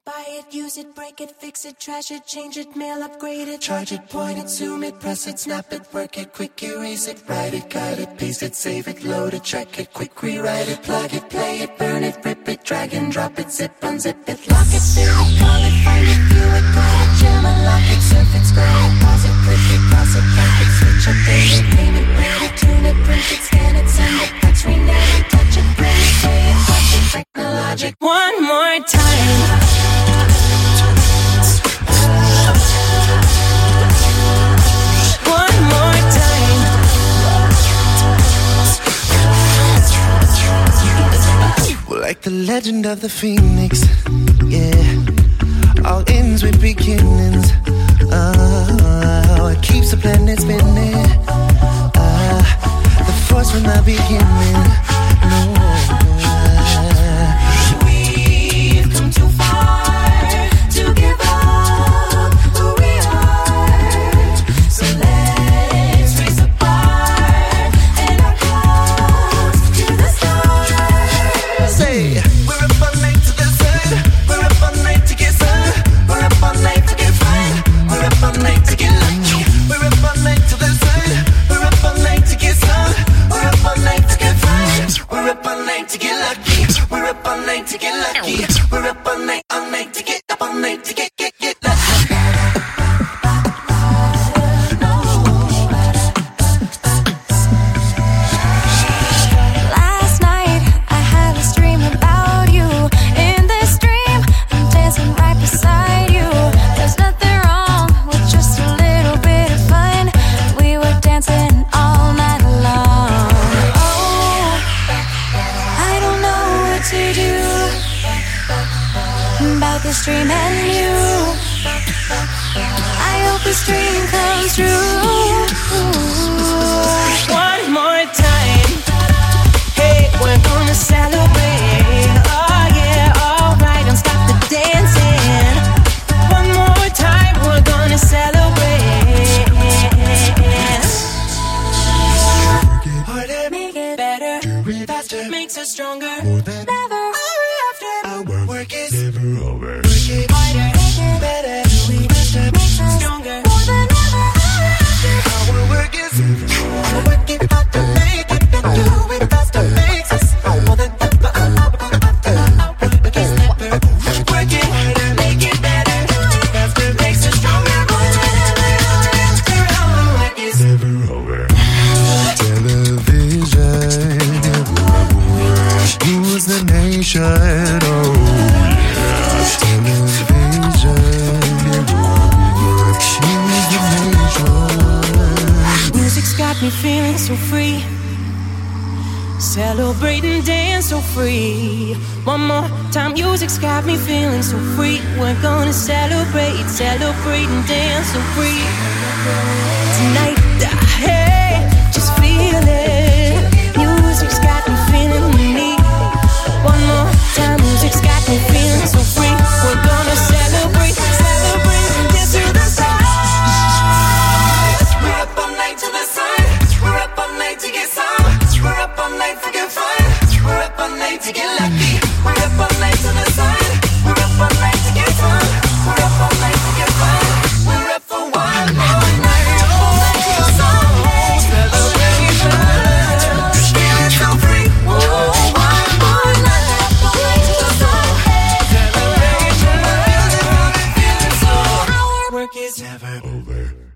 Buy it, use it, break it, fix it, trash it, change it, mail, upgrade it, charge it, point it, zoom it, press it, snap it, work it, quick erase it, write it, cut it, paste it, save it, load it, check it, quick rewrite it, plug it, play it, burn it, rip it, drag and drop it, zip, unzip it, lock it, fill it, call it, find it, view it, call it, jam, unlock it, surf it, scroll it, pause it, click it, cross it, back it, switch, update it, name it, rate it, tune it, print it, scan it, send it, touch, rename it, touch it, print it, pay it, touch it, technologic. One more time. Like the legend of the phoenix, yeah. All ends with beginnings. It keeps the planet spinning. The force from the beginning. No. We've come too far to give up who we are. So let's raise a bar and our close to the stars. Say, we're up all night to the sun. We're up all night to get sun. We're up all night to get fun. We're up all night to get lucky. We're up all night to the sun. We're up all night to get sun. We're up all night to get fun. We're up all night to get lucky. We're up all night to get lucky. We're up all night to get up all night to get lucky. Last night I had a dream about you. In this dream I'm dancing right beside you. There's nothing wrong with just a little bit of fun. We were dancing all night long. Oh, I don't know what to do about this dream and you. I hope this dream comes true. One more time. Hey, we're gonna celebrate. Oh yeah, alright, don't stop the dancing. One more time, we're gonna celebrate. Harder, Make it better, do it faster, makes us stronger. more than Never after. our work is never over. work it harder, better, do it faster, Makes us Stronger. more than ever. our work is work it harder, make it better, do it faster, makes us more than ever. Our work is never over. Work it harder, make it better, do it faster, makes us stronger, more than ever. Our work is Never over. Television, who's the nation? Oh yeah. Television, who's the nation? Music's got me feeling so free. Celebrate and dance so free. One more time, music's got me feeling so free. We're gonna celebrate and dance so free. Tonight, hey, just feel it. Music's got me feeling neat. One more time, music's got me feeling so free. We're gonna celebrate and dance to the stars. we're up all night to the sun. We're up all night to get some. We're up all night for good fun. We're up all night to get lucky. We're up all night to the sun. We're up all night to get fun. We're up all night to get fun. We're up for one more night. All night to the sun. Celebration. Feeling so free. Whoa, one more night. All night to the sun. Celebration. Feeling so. Work is Never over.